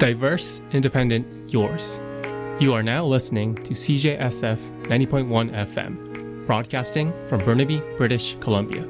Diverse, independent, yours. You are now listening to CJSF 90.1 FM, broadcasting from Burnaby, British Columbia.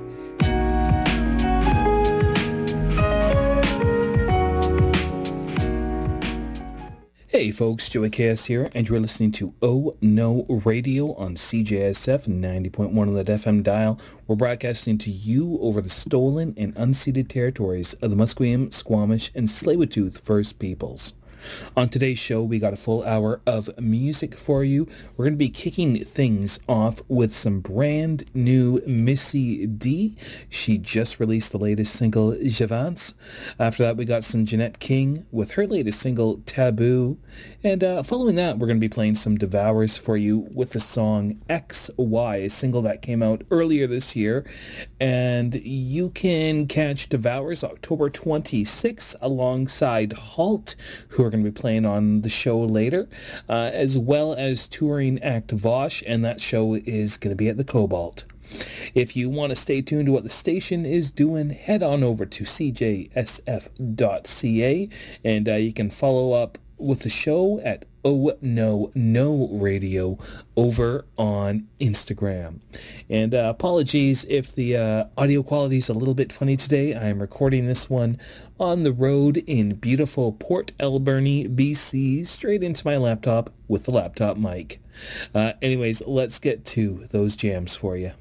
Hey folks, Joey KS here, and you're listening to Oh No Radio on CJSF 90.1 on the FM dial. We're broadcasting to you over the stolen and unceded territories of the Musqueam, Squamish, and Tsleil-Waututh First Peoples. On today's show, we got a full hour of music for you. We're going to be kicking things off with some brand new Missy D. She just released the latest single, J'avance. After that, we got some Jeanette King with her latest single, Taboo. And following that, we're going to be playing some Devours for you with the song XY, a single that came out earlier this year. And you can catch Devours October 26th alongside Halt, who are going to be playing on the show later, as well as touring act Vosh, and that show is going to be at the Cobalt. If you want to stay tuned to what the station is doing, head on over to cjsf.ca, and you can follow up with the show at Oh No Radio over on Instagram. And apologies if the audio quality is a little bit funny today. I am recording this one on the road in beautiful Port Alberni, BC, straight into my laptop with the laptop mic. Anyways, let's get to those jams for you.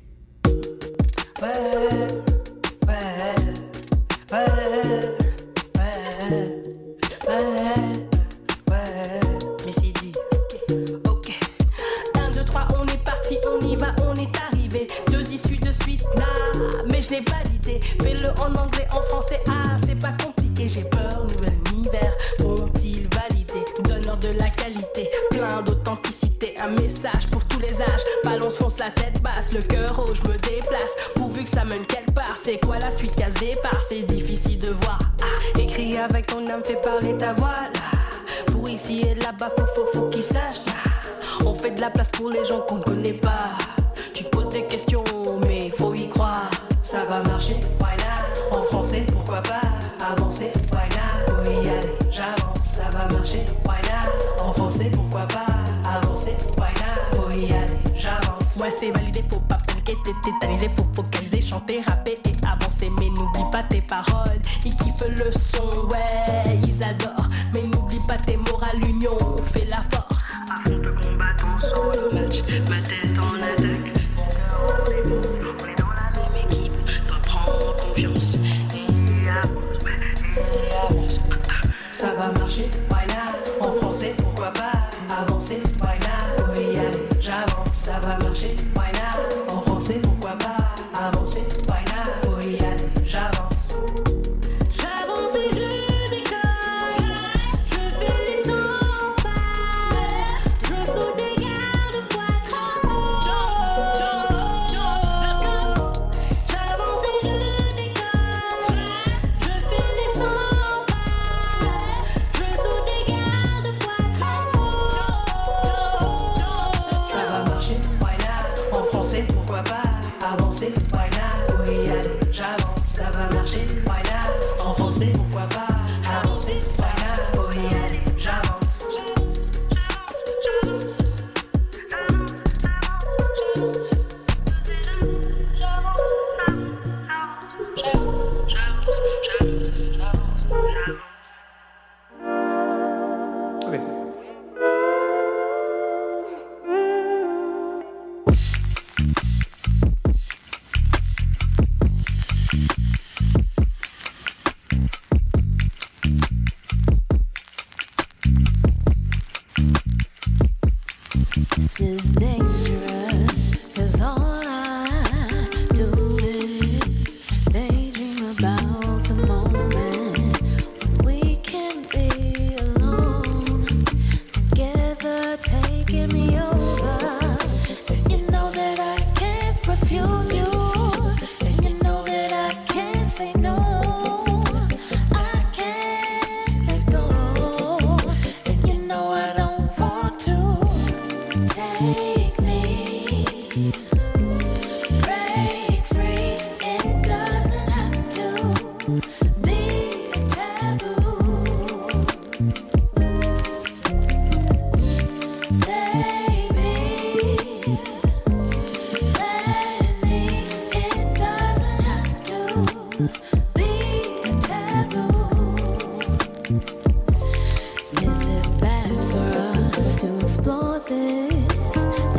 Je n'ai pas d'idée, fais-le en anglais, en français, ah c'est pas compliqué, j'ai peur, nouvel univers, vont-ils valider, donneur de la qualité, plein d'authenticité, un message pour tous les âges, balance fonce la tête basse, le cœur haut, je me déplace, pourvu que ça mène quelque part, c'est quoi la suite case départ, c'est difficile de voir, ah, écris avec ton âme, fais parler ta voix, là, pour ici et là-bas, faut qu'ils sachent, là, on fait de la place pour les gens qu'on ne connaît pas, tu poses des questions, mais faut y croire. Ça va marcher, why not? En français, pourquoi pas? Avancer, why not? Faut y aller, j'avance, ça va marcher, why not? En français, pourquoi pas? Avancer, why not? Faut y aller, j'avance. Ouais, c'est validé, faut pas paniquer, t'es tétanisé, faut focaliser, chanter, rapper et avancer. Mais n'oublie pas tes paroles, ils kiffent le son, ouais, ils adorent. Mais n'oublie pas tes morales, l'union fait la force. On peut combattre ensemble le match, ma tête en attaque. Confiance et avance, ça va marcher, why not? En français, pourquoi pas? Avancer, why not? Faut y aller, j'avance, ça va marcher, why not? En français, pourquoi pas? Avancer, why not? Faut y aller, j'avance. J'avance et je décolle, je fais les 100 pas, je saute des garde-fois trop haut. Let's go. J'avance et je why not? Faut y aller, j'avance, ça va marcher, why not? En français, pourquoi pas? Avancer, why not? Faut y aller, j'avance. Is it bad for us to explore this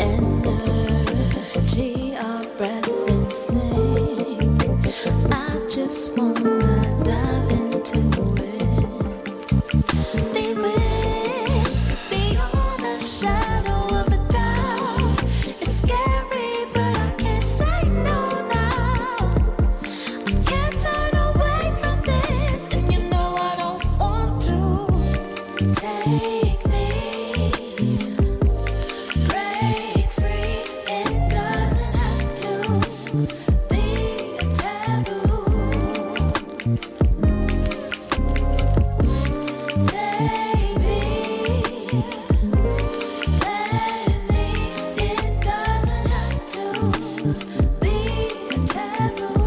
energy our breath and sing? I just wanna dive into it. Be with, beyond the shadow of a doubt. It's scary, but I can't say no now. I can't turn away from this, and you know I don't want to. Take me, break free. It doesn't have to be a taboo. Baby, let me. It doesn't have to be a taboo.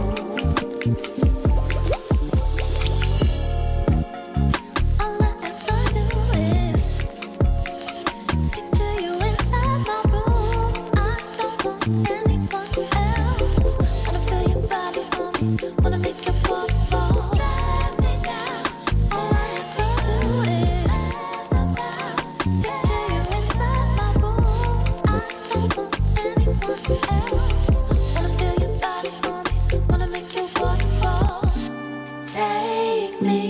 All I ever do is picture you inside my room. I don't want anyone else. Wanna feel your body on me, wanna make your waterfall. Slide me down. All I ever do is picture you inside my room. I don't want anyone else. Wanna feel your body on me, wanna make your waterfall. Take me,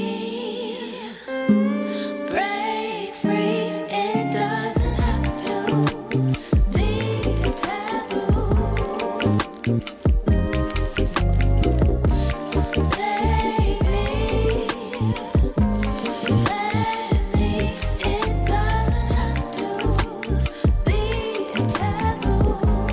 break free. It doesn't have to be a taboo. Baby, let me. It doesn't have to be a taboo.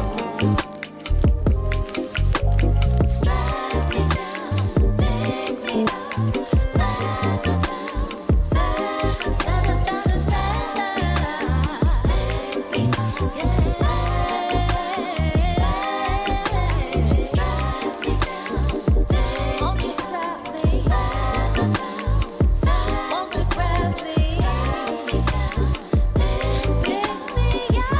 Strap me down, pick me up, let go down, tell me down and strap pick me up, yeah. Strap me down, won't you strap me? Let go down, won't you grab me? Strap me down, pick me up.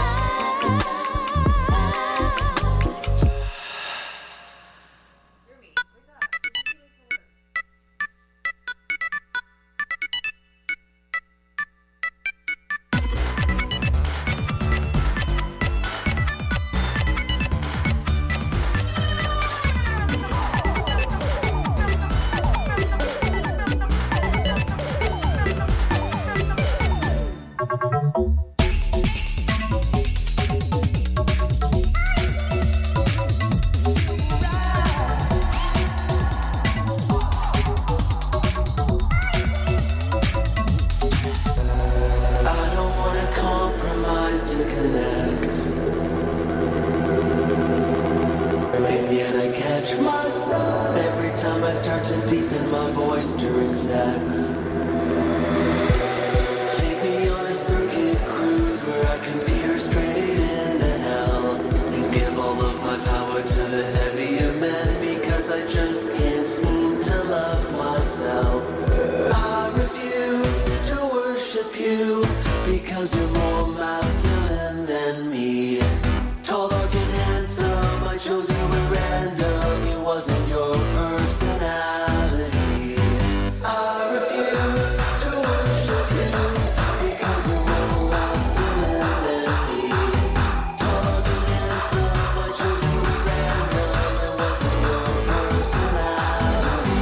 I don't wanna compromise to connect, and yet I catch myself every time I start to deepen my voice during sex. Take me on a circuit cruise where I can peer straight into hell and give all of my power to the heavier men, because I just can't seem to love myself. I refuse to worship you because you're more masculine than me. Tall, dark, and handsome, I chose you at random. It wasn't your personality. I refuse to worship you because you're more masculine than me. Tall, dark, and handsome, I chose you at random. It wasn't your personality.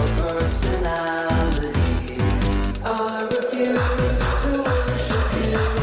refuse to worship you.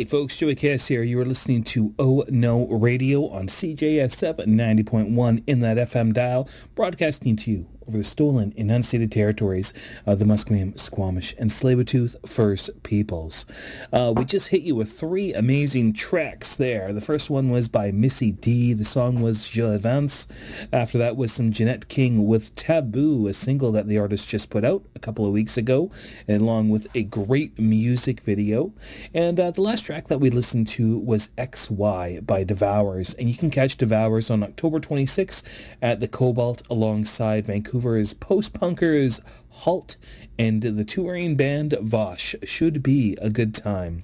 Hey folks, Joey Cass here. You are listening to Oh No Radio on CJSF 90.1 in that FM dial, broadcasting to you over the stolen and unceded territories of the Musqueam, Squamish, and Tsleil-Waututh First Peoples. We just hit you with 3 amazing tracks there. The first one was by Missy D. The song was Je Avance. After that was some Jeanette King with Taboo, a single that the artist just put out a couple of weeks ago, along with a great music video. And the last track that we listened to was XY by Devours. And you can catch Devours on October 26th at the Cobalt alongside Vancouver's post-punkers Halt and the touring band Vosh. Should be a good time.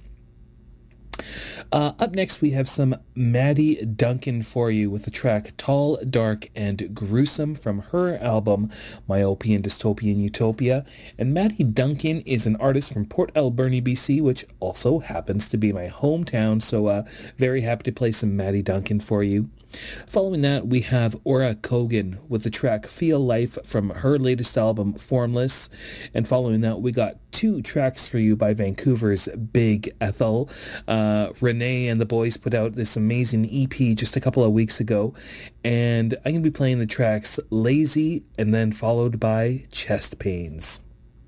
Up next, we have some Maddie Duncan for you with the track Tall, Dark, and Gruesome from her album Myopia and Dystopian Utopia. And Maddie Duncan is an artist from Port Alberni, BC, which also happens to be my hometown, so very happy to play some Maddie Duncan for you. Following that, we have Aura Kogan with the track Feel Life from her latest album, Formless. And following that, we got 2 tracks for you by Vancouver's Big Ethel. Renee and the boys put out this amazing EP just a couple of weeks ago. And I'm going to be playing the tracks Lazy and then followed by Chest Pains.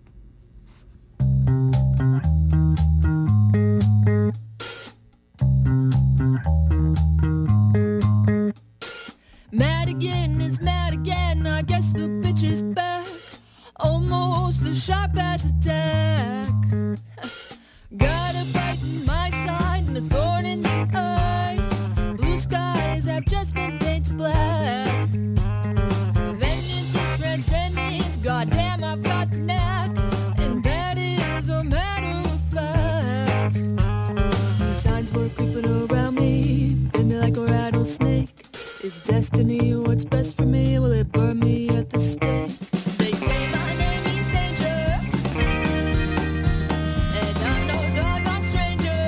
Mad again is mad again, I guess the bitch is back. Almost as sharp as a tack. Got a bite in my side and a thorn in the eye. Blue skies have just been painted black. Vengeance is transcendence, goddamn I've got the knack. And that is a matter of fact. The signs were creeping around me, bit me like a rattlesnake. Is destiny what's best for me? Will it burn me at the stake? They say my name means danger, and I'm no doggone stranger.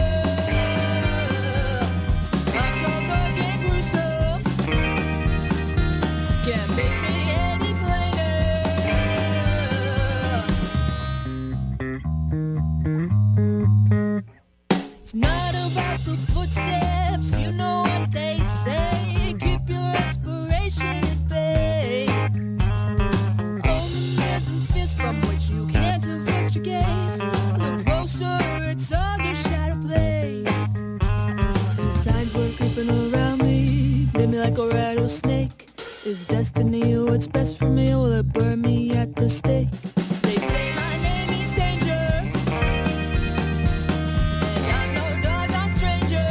I'm so dark and gruesome, can't make me any plainer. It's not about the footsteps, you know what they say. Inspiration at bay. Open ears and fists from which you can't avert your gaze. Look closer, it's under shadow play. Signs were creeping around me, bit me like a rattlesnake. Is destiny what's best for me? Will it burn me at the stake? They say my name means danger, and I'm no doggone stranger.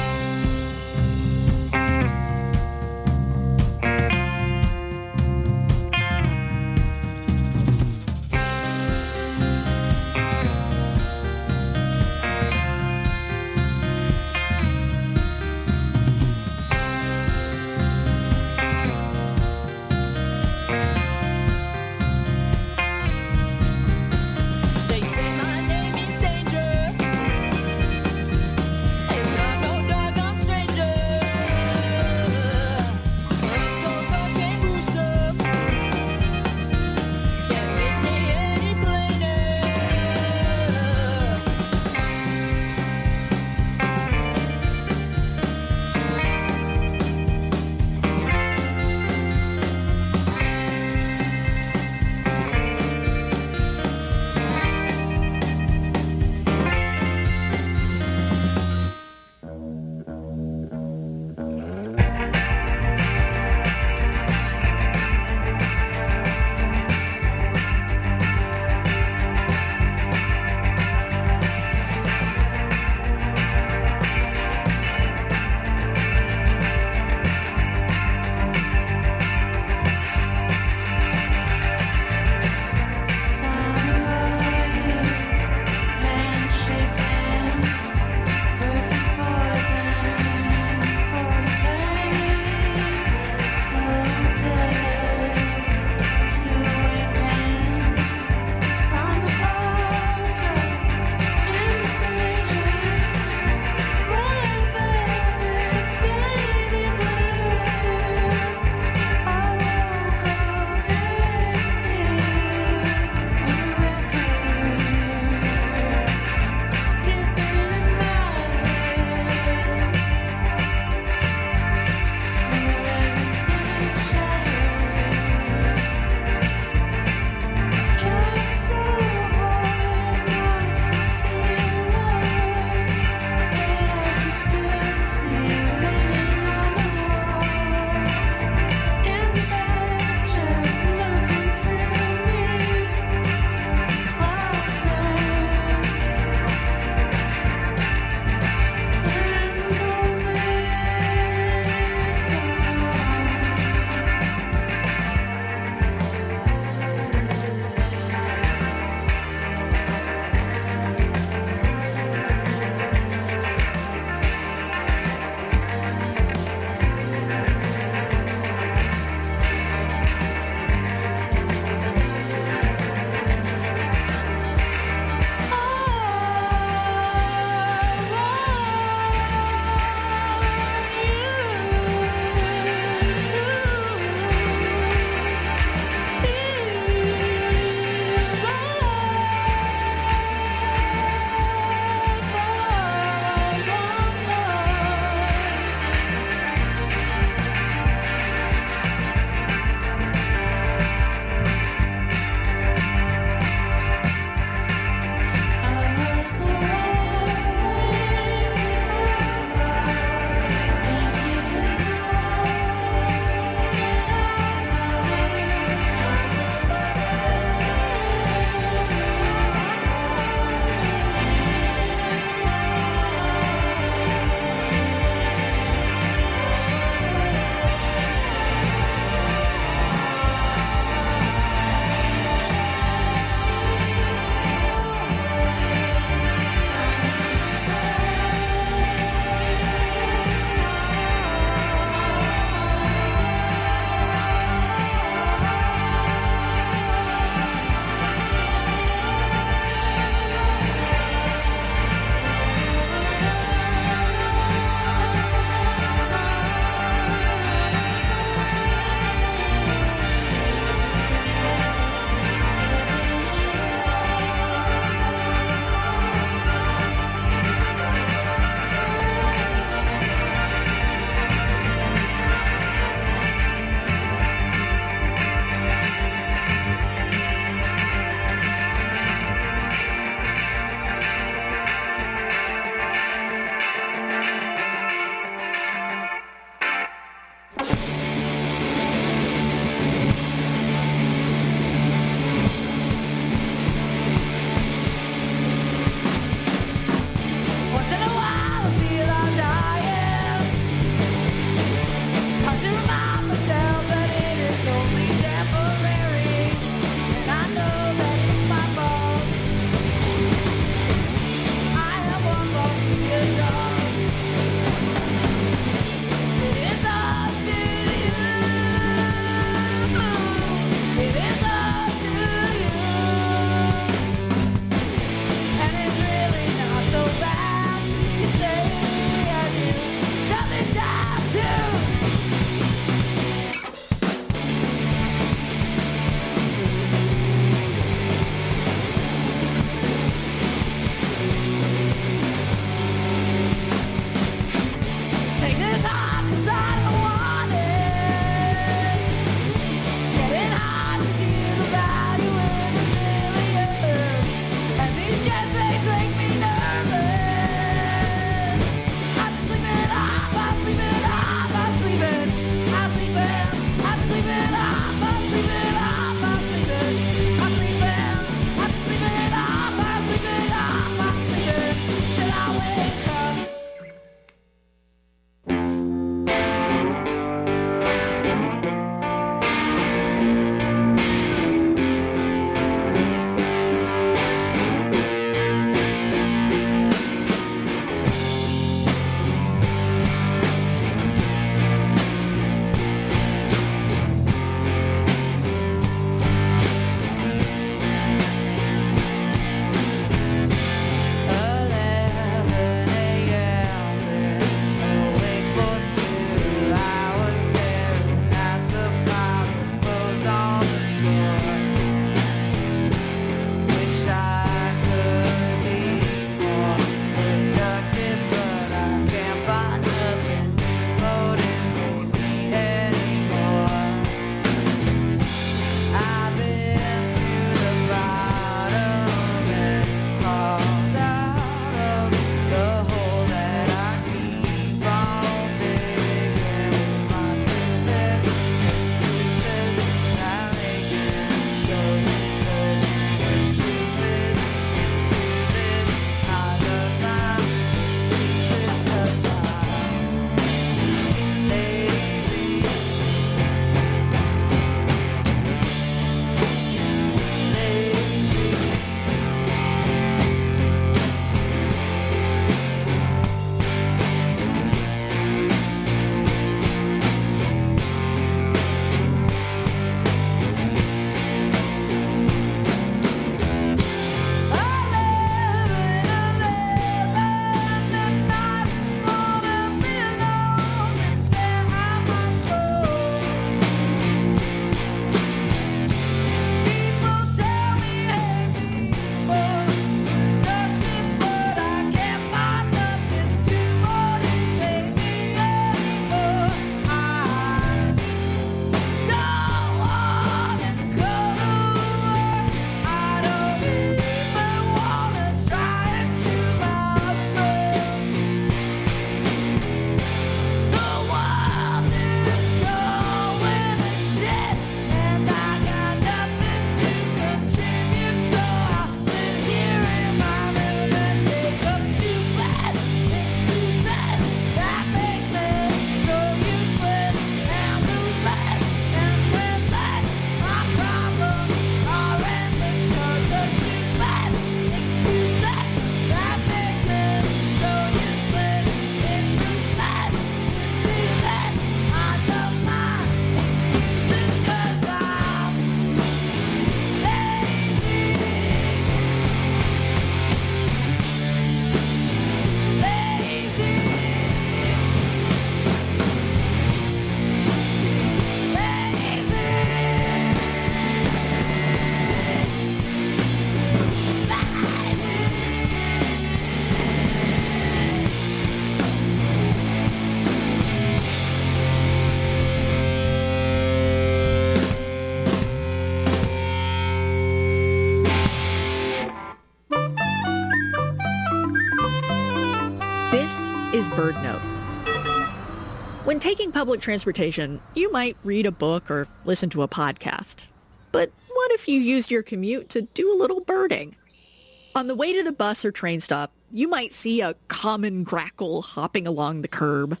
Bird Note. When taking public transportation, you might read a book or listen to a podcast. But what if you used your commute to do a little birding? On the way to the bus or train stop, you might see a common grackle hopping along the curb.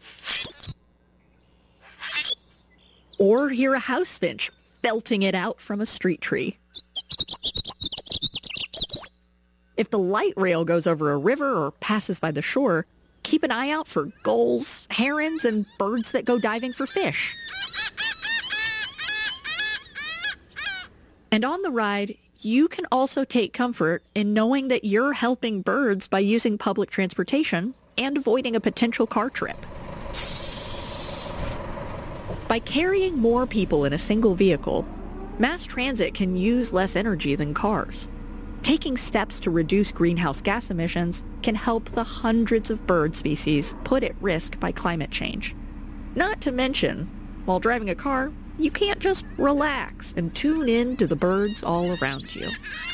Or hear a house finch belting it out from a street tree. If the light rail goes over a river or passes by the shore, keep an eye out for gulls, herons, and birds that go diving for fish. And on the ride, you can also take comfort in knowing that you're helping birds by using public transportation and avoiding a potential car trip. By carrying more people in a single vehicle, mass transit can use less energy than cars. Taking steps to reduce greenhouse gas emissions can help the hundreds of bird species put at risk by climate change. Not to mention, while driving a car, you can't just relax and tune in to the birds all around you.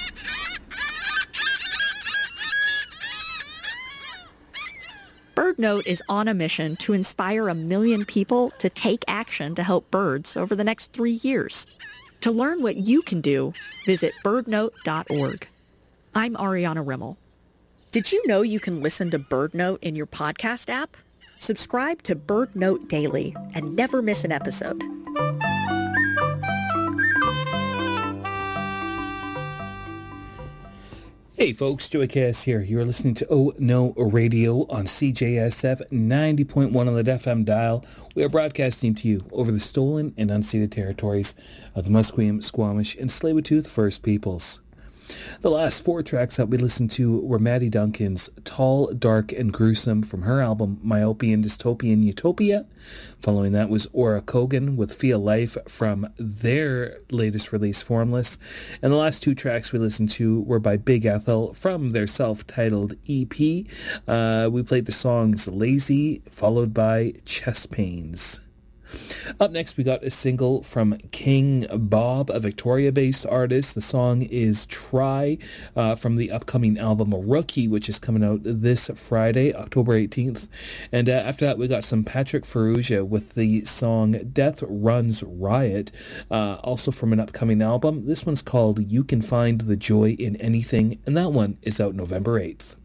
Bird Note is on a mission to inspire 1 million people to take action to help birds over the next 3 years. To learn what you can do, visit birdnote.org. I'm Ariana Rimmel. Did you know you can listen to Bird Note in your podcast app? Subscribe to Bird Note Daily and never miss an episode. Hey folks, Joey Cass here. You're listening to Oh No Radio on CJSF 90.1 on the FM dial. We are broadcasting to you over the stolen and unceded territories of the Musqueam, Squamish, and Tsleil-Waututh First Peoples. The last 4 tracks that we listened to were Maddie Duncan's Tall, Dark, and Gruesome from her album Myopian Dystopian Utopia. Following that was Aura Kogan with Feel Life from their latest release Formless. And the last 2 tracks we listened to were by Big Ethel from their self-titled EP. We played the songs Lazy, followed by Chest Pains. Up next, we got a single from King Bob, a Victoria-based artist. The song is Try from the upcoming album Rookie, which is coming out this Friday, October 18th. And after that, we got some Patrick Ferrugia with the song Death Runs Riot, also from an upcoming album. This one's called You Can Find the Joy in Anything, and that one is out November 8th.